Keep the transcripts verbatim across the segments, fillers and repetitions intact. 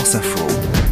France Info.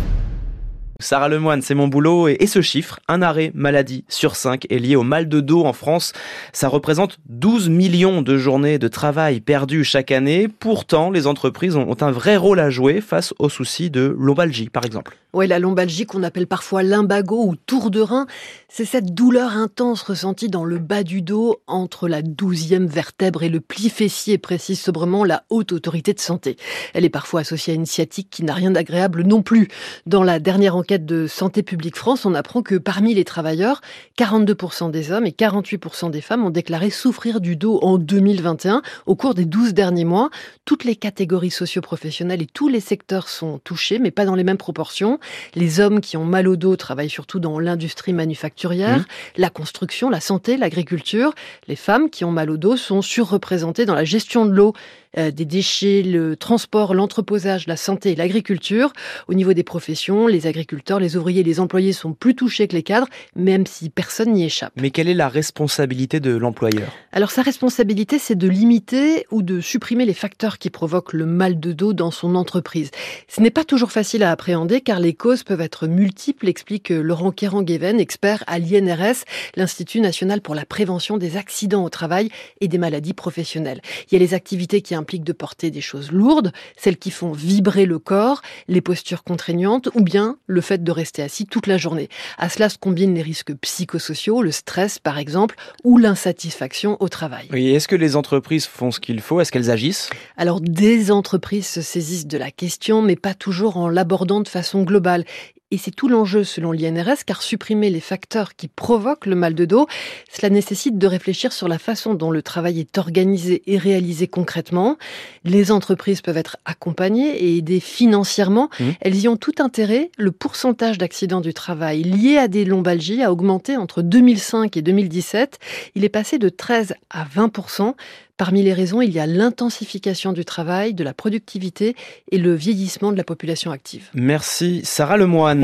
Sarah Lemoine, c'est mon boulot, et, et ce chiffre, un arrêt maladie sur cinq est lié au mal de dos en France. Ça représente douze millions de journées de travail perdues chaque année. Pourtant, les entreprises ont, ont un vrai rôle à jouer face aux soucis de lombalgie, par exemple. Oui, la lombalgie qu'on appelle parfois lumbago ou tour de rein, c'est cette douleur intense ressentie dans le bas du dos entre la douzième vertèbre et le pli fessier, précise sobrement la Haute Autorité de Santé. Elle est parfois associée à une sciatique qui n'a rien d'agréable non plus. Dans la dernière enquête de Santé publique France, on apprend que parmi les travailleurs, quarante-deux pour cent des hommes et quarante-huit pour cent des femmes ont déclaré souffrir du dos en deux mille vingt et un. Au cours des douze derniers mois, toutes les catégories socio-professionnelles et tous les secteurs sont touchés, mais pas dans les mêmes proportions. Les hommes qui ont mal au dos travaillent surtout dans l'industrie manufacturière, mmh. la construction, la santé, l'agriculture. Les femmes qui ont mal au dos sont surreprésentées dans la gestion de l'eau, euh, des déchets, le transport, l'entreposage, la santé et l'agriculture. Au niveau des professions, les agriculteurs, les ouvriers, les employés sont plus touchés que les cadres, même si personne n'y échappe. Mais quelle est la responsabilité de l'employeur ? Alors sa responsabilité, c'est de limiter ou de supprimer les facteurs qui provoquent le mal de dos dans son entreprise. Ce n'est pas toujours facile à appréhender car les causes peuvent être multiples, explique Laurent Kéran-Guéven, expert à l'I N R S, l'Institut national pour la prévention des accidents au travail et des maladies professionnelles. Il y a les activités qui impliquent de porter des choses lourdes, celles qui font vibrer le corps, les postures contraignantes ou bien le fait de rester assis toute la journée. À cela se combinent les risques psychosociaux, le stress par exemple, ou l'insatisfaction au travail. Oui, est-ce que les entreprises font ce qu'il faut ? Est-ce qu'elles agissent ? Alors des entreprises se saisissent de la question, mais pas toujours en l'abordant de façon globale. Et c'est tout l'enjeu selon l'I N R S, car supprimer les facteurs qui provoquent le mal de dos, cela nécessite de réfléchir sur la façon dont le travail est organisé et réalisé concrètement. Les entreprises peuvent être accompagnées et aidées financièrement. Mmh. Elles y ont tout intérêt. Le pourcentage d'accidents du travail liés à des lombalgies a augmenté entre deux mille cinq et deux mille dix-sept. Il est passé de treize à vingt pour cent. Parmi les raisons, il y a l'intensification du travail, de la productivité et le vieillissement de la population active. Merci Sarah Lemoine.